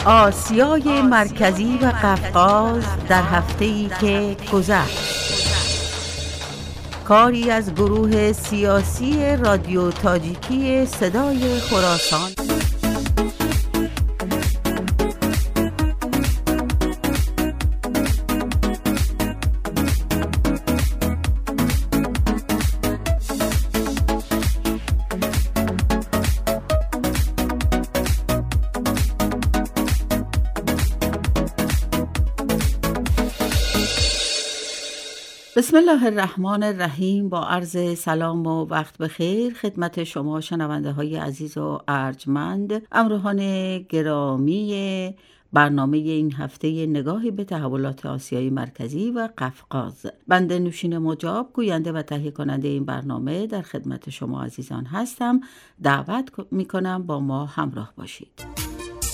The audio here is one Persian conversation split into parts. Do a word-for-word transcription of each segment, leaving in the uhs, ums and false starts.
آسیای مرکزی و قفقاز در هفته‌ای که گذشت. کاری از گروه سیاسی رادیو تاجیکی صدای خراسان. بسم الله الرحمن الرحیم. با عرض سلام و وقت بخیر خدمت شما شنونده های عزیز و ارجمند، همراهان گرامی برنامه این هفته نگاهی به تحولات آسیای مرکزی و قفقاز. بنده نوشین مجاب، گوینده و تهیه کننده این برنامه، در خدمت شما عزیزان هستم. دعوت میکنم با ما همراه باشید.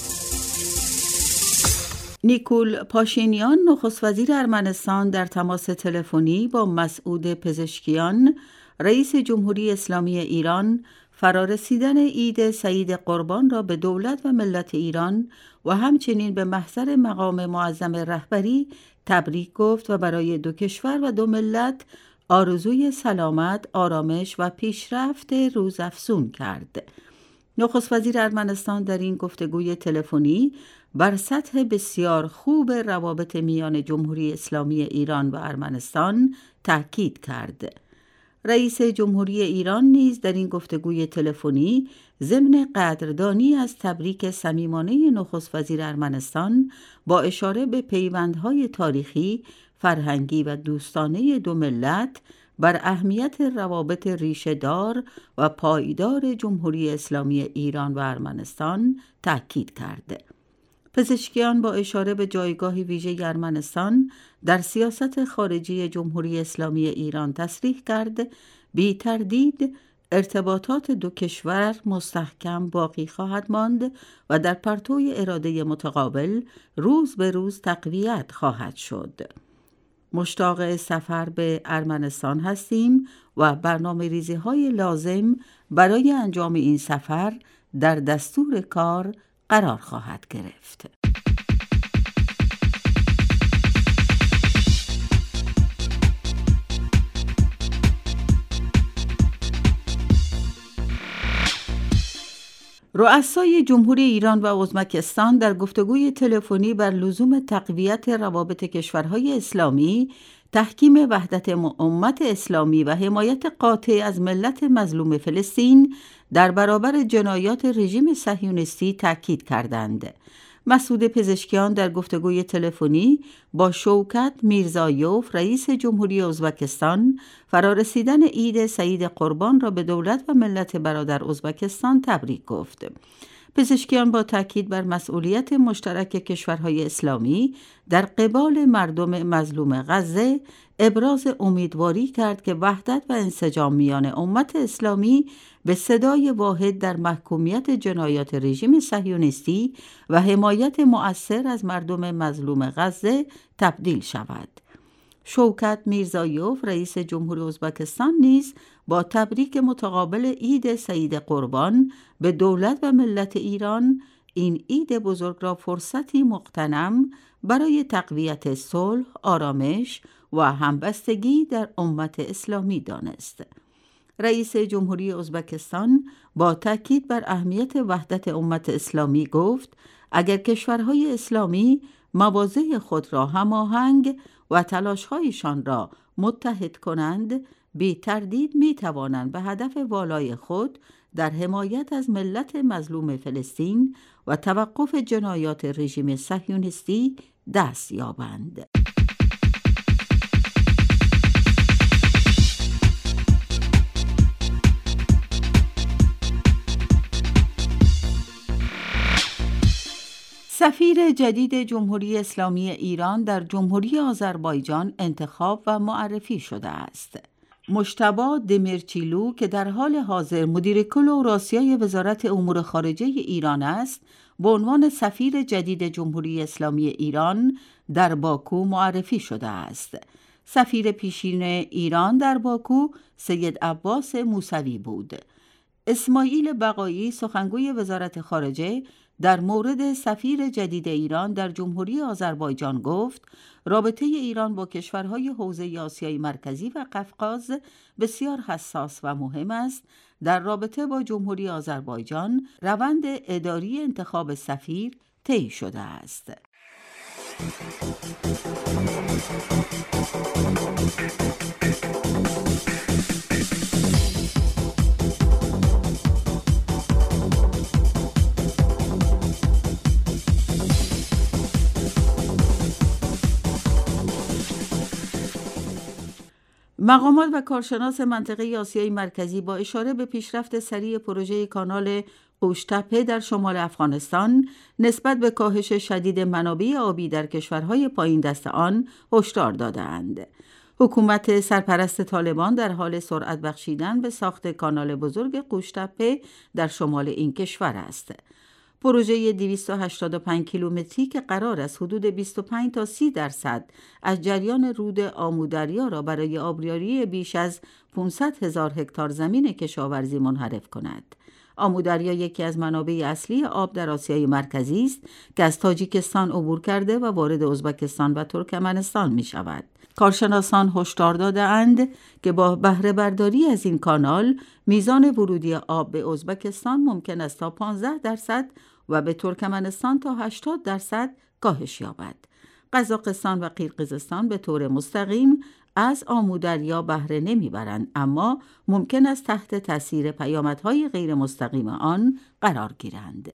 نیکول پاشینیان، نخست وزیر ارمنستان، در تماس تلفنی با مسعود پزشکیان، رئیس جمهوری اسلامی ایران، فرارسیدن عید سعید قربان را به دولت و ملت ایران و همچنین به محضر مقام معظم رهبری تبریک گفت و برای دو کشور و دو ملت آرزوی سلامت، آرامش و پیشرفت روزافزون کرد. نخست وزیر ارمنستان در این گفتگوی تلفنی بر سطح بسیار خوب روابط میان جمهوری اسلامی ایران و ارمنستان تاکید کرد. رئیس جمهوری ایران نیز در این گفتگوی تلفنی ضمن قدردانی از تبریک صمیمانه نخست وزیر ارمنستان با اشاره به پیوندهای تاریخی، فرهنگی و دوستانه دو ملت بر اهمیت روابط ریشه‌دار و پایدار جمهوری اسلامی ایران و ارمنستان تاکید کرد. پزشکیان با اشاره به جایگاه ویژه ارمنستان در سیاست خارجی جمهوری اسلامی ایران تصریح کرد بی تردید ارتباطات دو کشور مستحکم باقی خواهد ماند و در پرتو اراده متقابل روز به روز تقویت خواهد شد. مشتاق سفر به ارمنستان هستیم و برنامه ریزی های لازم برای انجام این سفر در دستور کار قرار خواهد گرفت. رؤسای جمهوری ایران و ازبکستان در گفتگوی تلفنی بر لزوم تقویت روابط کشورهای اسلامی، تحکیم وحدت امت اسلامی و حمایت قاطع از ملت مظلوم فلسطین در برابر جنایات رژیم صهیونیستی تاکید کردند. مسعود پزشکیان در گفتگوی تلفنی با شوکت میرزایوف، رئیس جمهوری ازبکستان، فرارسیدن عید سعید قربان را به دولت و ملت برادر ازبکستان تبریک گفت. پزشکیان با تاکید بر مسئولیت مشترک کشورهای اسلامی در قبال مردم مظلوم غزه ابراز امیدواری کرد که وحدت و انسجام میان امت اسلامی به صدای واحد در محکومیت جنایات رژیم صهیونیستی و حمایت مؤثر از مردم مظلوم غزه تبدیل شود. شوکت میرزایوف، رئیس جمهوری ازبکستان، نیز با تبریک متقابل عید سعید قربان به دولت و ملت ایران این عید بزرگ را فرصتی مغتنم برای تقویت صلح، آرامش و همبستگی در امت اسلامی دانست. رئیس جمهوری ازبکستان با تاکید بر اهمیت وحدت امت اسلامی گفت اگر کشورهای اسلامی مواضع خود را هماهنگ و تلاش‌هایشان را متحد کنند، بی تردید می توانند به هدف والای خود در حمایت از ملت مظلوم فلسطین و توقف جنایات رژیم صهیونیستی دست یابند. سفیر جدید جمهوری اسلامی ایران در جمهوری آذربایجان انتخاب و معرفی شده است. مجتبی دمیرچیلو که در حال حاضر مدیر کل اوراسیای وزارت امور خارجه ایران است، به عنوان سفیر جدید جمهوری اسلامی ایران در باکو معرفی شده است. سفیر پیشین ایران در باکو سید عباس موسوی بود. اسماعیل بقایی، سخنگوی وزارت خارجه، در مورد سفیر جدید ایران در جمهوری آذربایجان گفت رابطه ایران با کشورهای حوزه آسیای مرکزی و قفقاز بسیار حساس و مهم است. در رابطه با جمهوری آذربایجان روند اداری انتخاب سفیر طی شده است. مقامات و کارشناس منطقه آسیای مرکزی با اشاره به پیشرفت سریع پروژه کانال قوش‌تپه در شمال افغانستان نسبت به کاهش شدید منابع آبی در کشورهای پایین دست آن هشدار دادند. حکومت سرپرست طالبان در حال سرعت بخشیدن به ساخت کانال بزرگ قوش‌تپه در شمال این کشور است. پروژه دویست و هشتاد و پنج کیلومتری که قرار است حدود بیست و پنج تا سی درصد از جریان رود آمودریا را برای آبیاری بیش از پانصد هزار هکتار زمین کشاورزی منحرف کند. آمودریا یکی از منابع اصلی آب در آسیای مرکزی است که از تاجیکستان عبور کرده و وارد ازبکستان و ترکمنستان می شود. کارشناسان هشدار داده‌اند که با بهره برداری از این کانال میزان ورودی آب به ازبکستان ممکن است تا پانزده درصد و به ترکمنستان تا هشتاد درصد کاهش یابد. قزاقستان و قرقیزستان به طور مستقیم از آمودریا بهره نمیبرند، اما ممکن است تحت تاثیر پیامدهای غیر مستقیم آن قرار گیرند.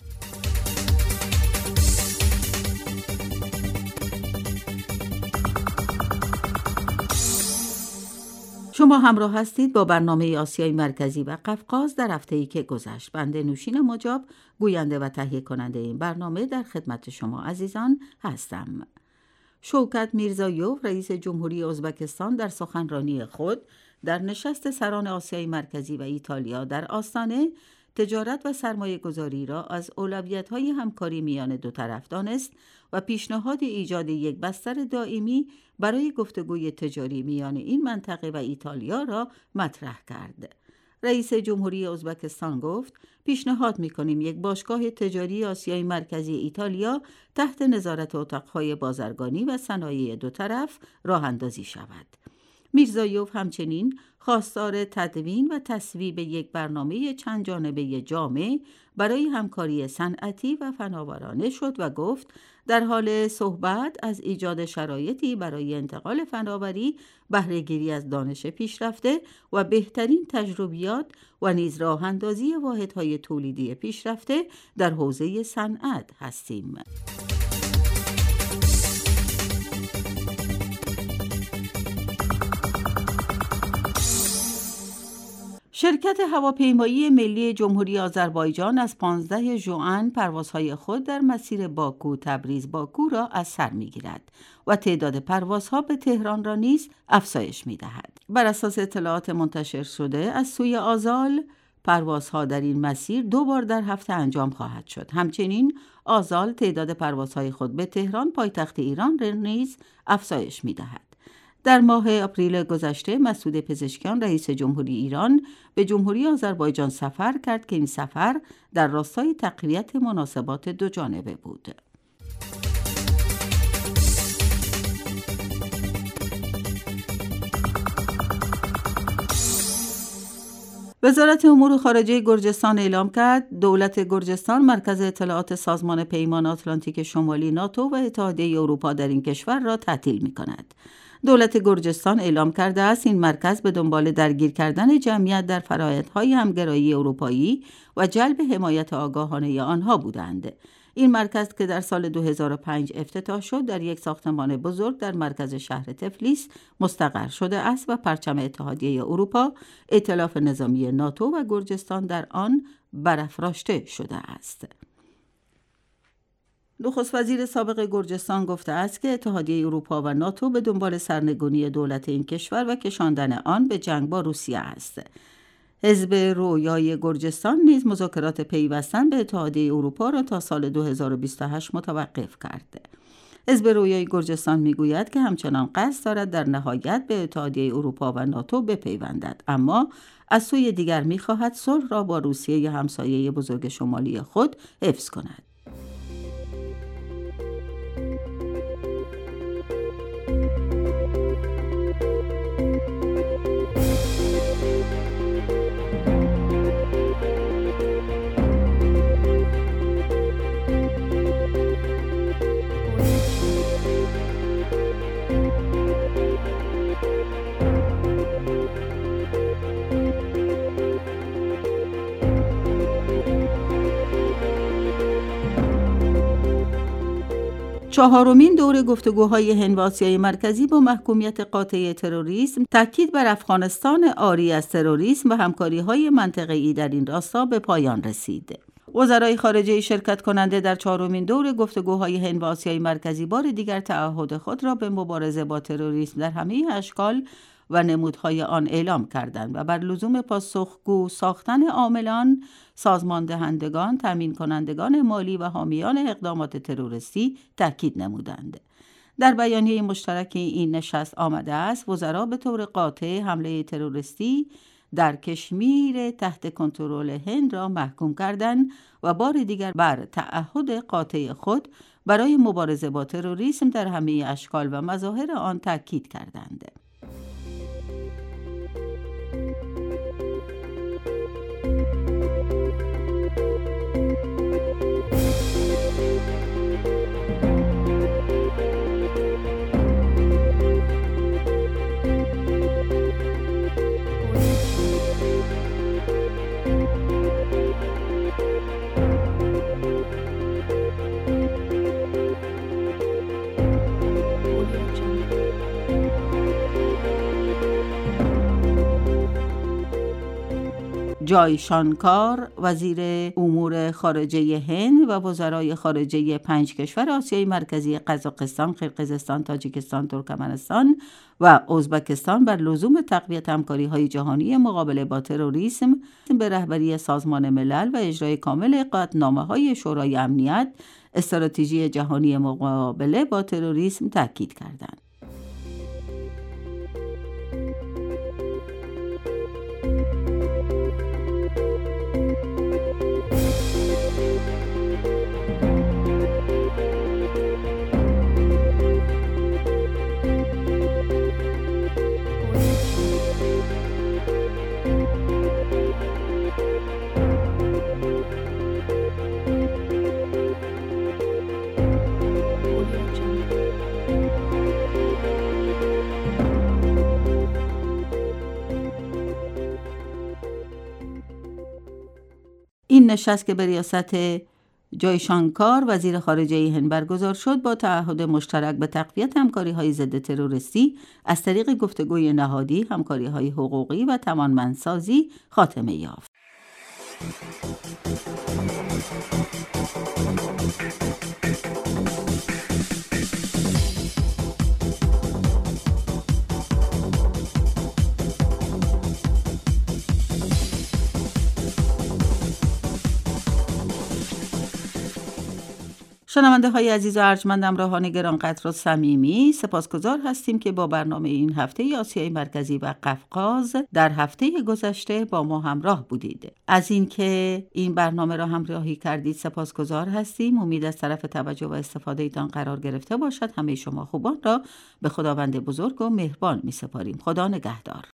شما همراه هستید با برنامه آسیای مرکزی و قفقاز در هفته‌ای که گذشت. بنده نوشین مجاب، گوینده و تهیه کننده این برنامه، در خدمت شما عزیزان هستم. شوکت میرزایوف رئیس جمهوری ازبکستان در سخنرانی خود در نشست سران آسیای مرکزی و ایتالیا در آستانه تجارت و سرمایه گذاری را از اولویت‌های همکاری میان دو طرف دانست و پیشنهاد ایجاد یک بستر دائمی برای گفتگوی تجاری میان این منطقه و ایتالیا را مطرح کرد. رئیس جمهوری ازبکستان گفت پیشنهاد می‌کنیم یک باشگاه تجاری آسیای مرکزی ایتالیا تحت نظارت اتاق‌های بازرگانی و صنایع دو طرف راه اندازی شود. میرزایوف همچنین خواستار تدوین و تصویب یک برنامه چند جانبه جامع برای همکاری صنعتی و فناورانه شد و گفت در حال صحبت از ایجاد شرایطی برای انتقال فناوری، بهره‌گیری از دانش پیشرفته و بهترین تجربیات و نیز راه اندازی واحدهای تولیدی پیشرفته در حوزه صنعت هستیم. شرکت هواپیمایی ملی جمهوری آذربایجان از پانزده ژوئن پروازهای خود در مسیر باکو تبریز باکو را از سر می‌گیرد و تعداد پروازها به تهران را نیز افزایش می‌دهد. بر اساس اطلاعات منتشر شده از سوی آزال، پروازها در این مسیر دو بار در هفته انجام خواهد شد. همچنین آزال تعداد پروازهای خود به تهران پایتخت ایران را نیز افزایش می‌دهد. در ماه آپریل گذشته مسعود پزشکیان رئیس جمهوری ایران به جمهوری آذربایجان سفر کرد که این سفر در راستای تقویت مناسبات دو جانبه بود. وزارت امور خارجه گرجستان اعلام کرد دولت گرجستان مرکز اطلاعات سازمان پیمان آتلانتیک شمالی ناتو و اتحادیه اروپا در این کشور را تعطیل می‌کند. دولت گرجستان اعلام کرده است این مرکز به دنبال درگیر کردن جمعیت در فرآیندهای همگرایی اروپایی و جلب حمایت آگاهانه آنها بودند. این مرکز که در سال دو هزار و پنج افتتاح شد در یک ساختمان بزرگ در مرکز شهر تفلیس مستقر شده است و پرچم اتحادیه اروپا، ائتلاف نظامی ناتو و گرجستان در آن برافراشته شده است. نخست وزیر سابق گرجستان گفته است که اتحادیه اروپا و ناتو به دنبال سرنگونی دولت این کشور و کشاندن آن به جنگ با روسیه است. حزب رویای گرجستان نیز مذاکرات پیوستن به اتحادیه اروپا را تا سال دو هزار و بیست و هشت متوقف کرد. حزب رویای گرجستان میگوید که همچنان قصد دارد در نهایت به اتحادیه اروپا و ناتو بپیوندد، اما از سوی دیگر میخواهد صلح را با روسیه همسایه بزرگ شمالی خود حفظ کند. چهارمین دور گفتگوهای هند و آسیای مرکزی با محکومیت قاطع تروریسم تاکید بر افغانستان عاری از تروریسم و همکاری‌های منطقه‌ای در این راستا به پایان رسید. وزرای خارجه شرکت کننده در چهارمین دور گفتگوهای هند و آسیای مرکزی بار دیگر تعهد خود را به مبارزه با تروریسم در همه اشکال و نمودهای آن اعلام کردند و بر لزوم پاسخگو ساختن عاملان، سازمان دهندگان، تامین کنندگان مالی و حامیان اقدامات تروریستی تاکید نمودند. در بیانیه مشترک این نشست آمده است وزرا به طور قاطع حمله تروریستی در کشمیر تحت کنترل هند را محکوم کردند و بار دیگر بر تعهد قاطع خود برای مبارزه با تروریسم در همه اشکال و مظاهر آن تاکید کردند. جای شانکار وزیر امور خارجه هند و وزرای خارجه پنج کشور آسیای مرکزی قزاقستان، قرقیزستان، تاجیکستان، ترکمنستان و ازبکستان بر لزوم تقویت همکاری‌های جهانی مقابله با تروریسم به رهبری سازمان ملل و اجرای کامل قطعنامه‌های شورای امنیت استراتژی جهانی مقابله با تروریسم تاکید کردند. این نشست که به ریاست جای شانکار وزیر خارجه هند برگزار شد با تعهد مشترک به تقویت همکاری‌های ضد تروریستی از طریق گفتگوی نهادی، همکاری‌های حقوقی و توانمندسازی خاتمه یافت. شنونده های عزیز و ارجمند، همراهان گرانقدر و صمیمی، سپاسگزار هستیم که با برنامه این هفته آسیای مرکزی و قفقاز در هفته گذشته با ما همراه بودید. از اینکه این برنامه را همراهی کردید سپاسگزار هستیم. امید از طرف توجه و استفاده ایتان قرار گرفته باشد. همه شما خوبان را به خداوند بزرگ و مهربان می سپاریم. خدا نگهدار.